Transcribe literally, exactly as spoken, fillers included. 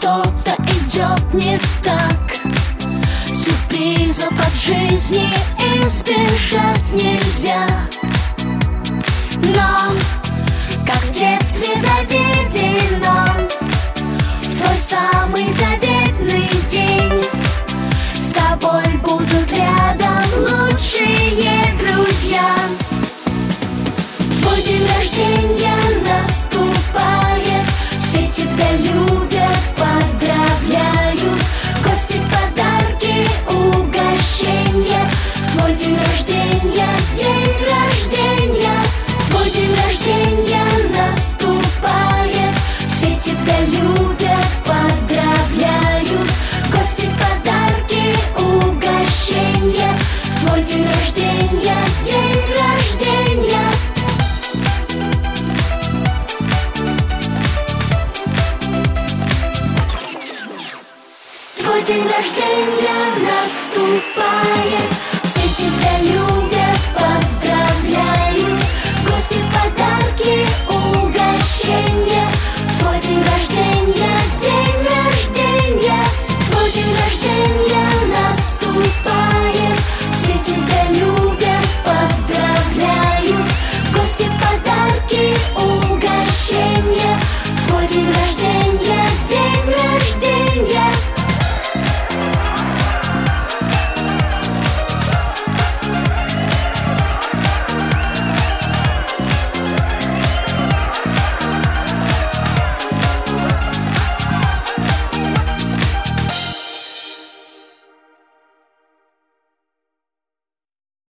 что-то идет не так. Сюрпризов от жизни избежать нельзя. Но, как в детстве заведено, в твой самый заветный день с тобой будут рядом лучшие друзья. Твой день рождения наступает, все тебя любят, поздравляют. Гости, подарки, угощения. В твой день рождения, день рождения, твой день рождения наступает, все тебя любят, поздравляют. Гости, подарки, угощения. В твой день рождения, день рождения. Твой день рождения наступает,